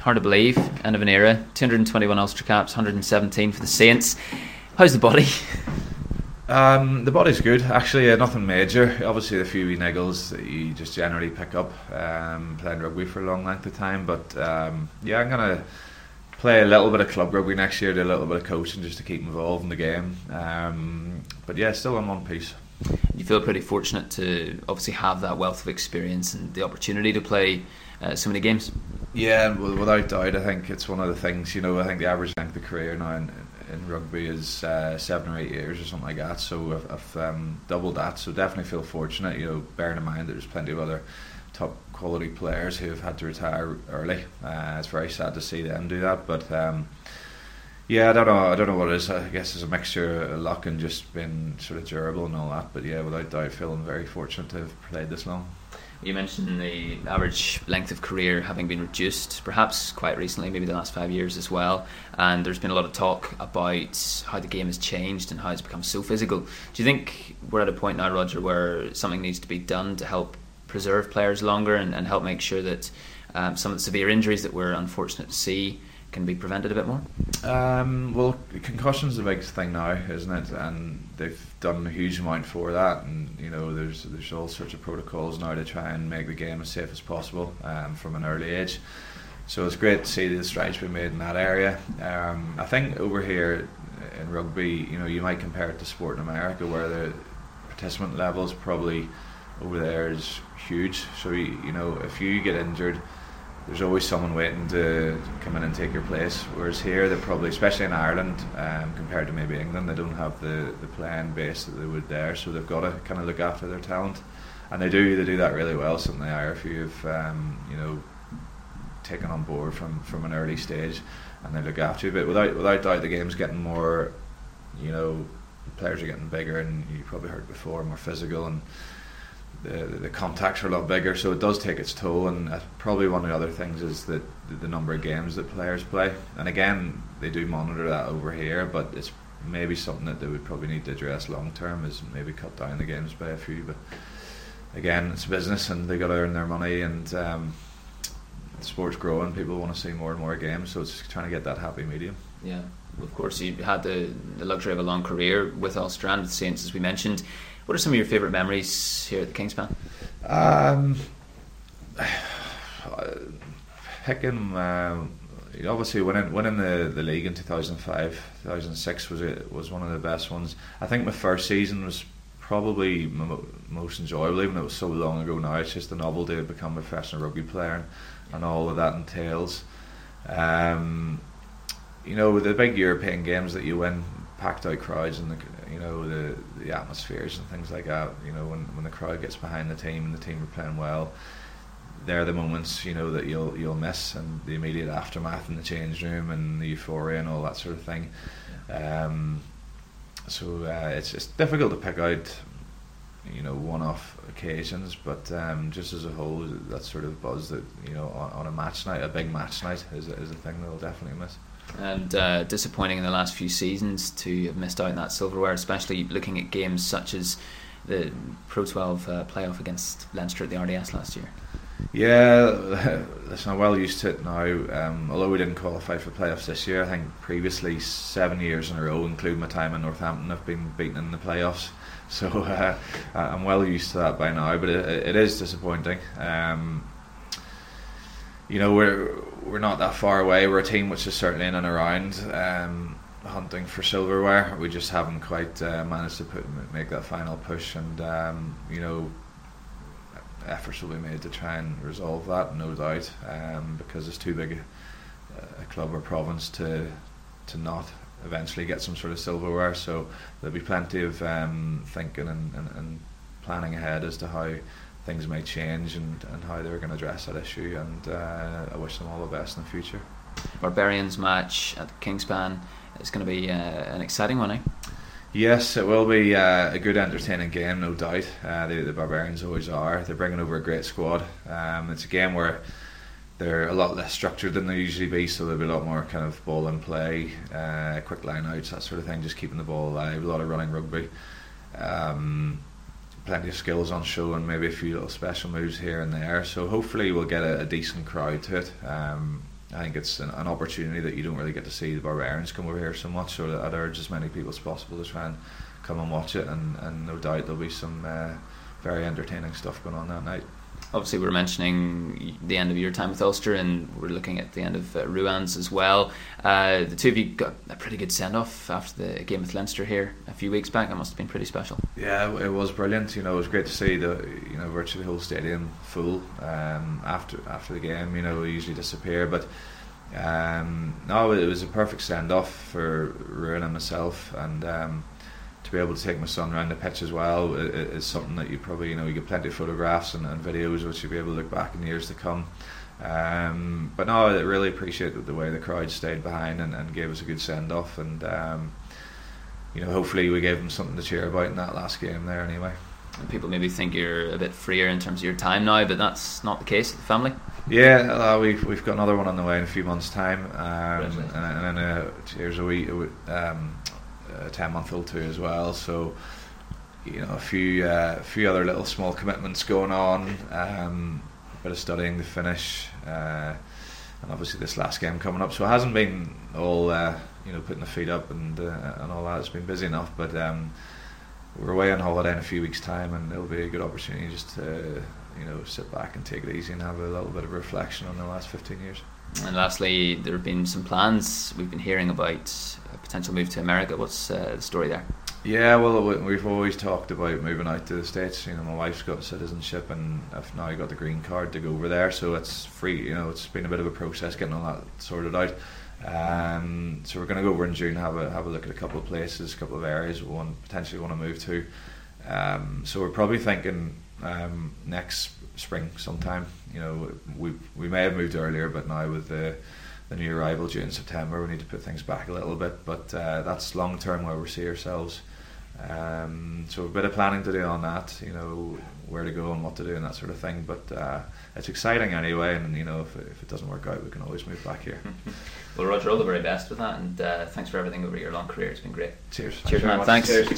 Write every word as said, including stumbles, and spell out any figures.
Hard to believe, end of an era. two hundred twenty-one Ulster caps, one hundred seventeen for the Saints. How's the body? Um, the body's good, actually. Uh, nothing major. Obviously, a few wee niggles that you just generally pick up um, playing rugby for a long length of time. But um, yeah, I'm gonna play a little bit of club rugby next year, do a little bit of coaching just to keep involved in the game. Um, but yeah, still in one piece. You feel pretty fortunate to obviously have that wealth of experience and the opportunity to play uh, so many games. Yeah, without doubt, I think it's one of the things. You know, I think the average length of career now in, in rugby is uh, seven or eight years or something like that. So I've, I've um, doubled that. So definitely feel fortunate. You know, bearing in mind that there's plenty of other top quality players who have had to retire early. Uh, it's very sad to see them do that, but. Um, Yeah, I don't know. I don't know what it is. I guess it's a mixture of luck and just being sort of durable and all that. But yeah, without doubt, feeling very fortunate to have played this long. You mentioned the average length of career having been reduced, perhaps quite recently, maybe the last five years as well. And there's been a lot of talk about how the game has changed and how it's become so physical. Do you think we're at a point now, Roger, where something needs to be done to help preserve players longer and, and help make sure that um, some of the severe injuries that we're unfortunate to see can be prevented a bit more? Um, well, concussion's the biggest thing now, isn't it? And they've done a huge amount for that. And you know, there's there's all sorts of protocols now to try and make the game as safe as possible um, from an early age. So it's great to see the strides being made in that area. Um, I think over here in rugby, you know, you might compare it to sport in America, where the participant levels probably over there is huge. So you, you know, if you get injured, there's always someone waiting to come in and take your place. Whereas here, they probably, especially in Ireland, um, compared to maybe England, they don't have the, the playing base that they would there. So they've got to kind of look after their talent, and they do. They do that really well. Something the Irish have, um, you know, taken on board from, from an early stage, and they look after you. But without without doubt, the game's getting more. You know, players are getting bigger, and you probably heard before, more physical, and The, the contacts are a lot bigger, so it does take its toll. And uh, probably one of the other things is that the, the number of games that players play. And again, they do monitor that over here, but it's maybe something that they would probably need to address long term, is maybe cut down the games by a few. But again, it's business, and they got to earn their money, and um, the sport's growing. People want to see more and more games, so it's trying to get that happy medium. Yeah, of course, you had the, the luxury of a long career with Ulster and with Saints, as we mentioned. What are some of your favourite memories here at the Kingspan? Um, picking, um, obviously winning winning the, the league in two thousand five, two thousand six was a, was one of the best ones. I think my first season was probably my most enjoyable, even though it was so long ago now. It's just the novelty of becoming a professional rugby player and, and all of that entails. Um, you know, the big European games that you win, packed out crowds, and the you know the the atmospheres and things like that. You know, when when the crowd gets behind the team and the team are playing well, they're the moments, you know, that you'll you'll miss, and the immediate aftermath in the change room and the euphoria and all that sort of thing. Um, so uh, it's it's difficult to pick out, you know, one-off occasions, but um, just as a whole, that sort of buzz that, you know, on, on a match night, a big match night, is is a thing that I'll definitely miss. And uh, disappointing in the last few seasons to have missed out on that silverware, especially looking at games such as the Pro twelve uh, playoff against Leinster at the R D S last year. Yeah, listen, I'm well used to it now. Um, although we didn't qualify for playoffs this year, I think previously seven years in a row, including my time in Northampton, I've been beaten in the playoffs. So uh, I'm well used to that by now, but it, it is disappointing. Um, you know, we're we're not that far away. We're a team which is certainly in and around um, hunting for silverware. We just haven't quite uh, managed to put, make that final push, and um, you know, efforts will be made to try and resolve that, no doubt, um, because it's too big a, a club or province to to not eventually get some sort of silverware. So there'll be plenty of um, thinking and, and, and planning ahead as to how things may change and, and how they're going to address that issue, and uh, I wish them all the best in the future. Barbarians match at the Kingspan, it's going to be uh, an exciting one, eh? Yes, it will be uh, a good entertaining game, no doubt. Uh, the, the Barbarians always are. They're bringing over a great squad. Um, it's a game where they're a lot less structured than they usually be, so there'll be a lot more kind of ball in play, uh, quick line outs, that sort of thing, just keeping the ball alive, a lot of running rugby. Um, plenty of skills on show, and maybe a few little special moves here and there, so hopefully we'll get a, a decent crowd to it. Um, I think it's an, an opportunity that you don't really get to see the Barbarians come over here so much, so I'd urge as many people as possible to try and come and watch it, and, and no doubt there'll be some uh, very entertaining stuff going on that night. Obviously, we were mentioning the end of your time with Ulster, and we're looking at the end of uh, Ruan's as well. Uh, the two of you got a pretty good send-off after the game with Leinster here a few weeks back. It must have been pretty special. Yeah, it was brilliant. You know, it was great to see the you know virtually the whole stadium full um, after after the game. You know, we usually disappear, but um, no, it was a perfect send-off for Ruan and myself, and. Um, to be able to take my son around the pitch as well is something that you probably, you know, you get plenty of photographs and, and videos which you'll be able to look back in years to come. Um, but no, I really appreciate the way the crowd stayed behind and, and gave us a good send-off, and um, you know, hopefully we gave them something to cheer about in that last game there anyway. And people maybe think you're a bit freer in terms of your time now, but that's not the case with the family. Yeah, uh, we've we've got another one on the way in a few months' time, um, and, and then uh, here's a wee um, a ten month old too as well, so you know, a few uh, a few other little small commitments going on, um, a bit of studying to finish, uh, and obviously this last game coming up, so it hasn't been all uh, you know, putting the feet up and uh, and all that. It's been busy enough, but um, we're away on holiday in a few weeks' time, and it'll be a good opportunity just to, you know, sit back and take it easy and have a little bit of reflection on the last fifteen years. And lastly, there have been some plans. We've been hearing about a potential move to America. What's uh, the story there? Yeah, well, we've always talked about moving out to the States. You know, my wife's got citizenship, and I've now got the green card to go over there, so it's free. You know, it's been a bit of a process getting all that sorted out. Um, so we're going to go over in June, have a have a look at a couple of places, a couple of areas we want potentially want to move to. Um, so we're probably thinking um, next spring sometime. You know, we we may have moved earlier, but now with the the new arrival due in September, we need to put things back a little bit. But uh, that's long term where we see ourselves. Um, so a bit of planning to do on that. You know, where to go and what to do and that sort of thing. But uh, it's exciting anyway, and you know, if it, if it doesn't work out, we can always move back here. Well, Roger, all the very best with that, and uh, thanks for everything over your long career. It's been great. Cheers. Cheers, man. Thanks. Cheers.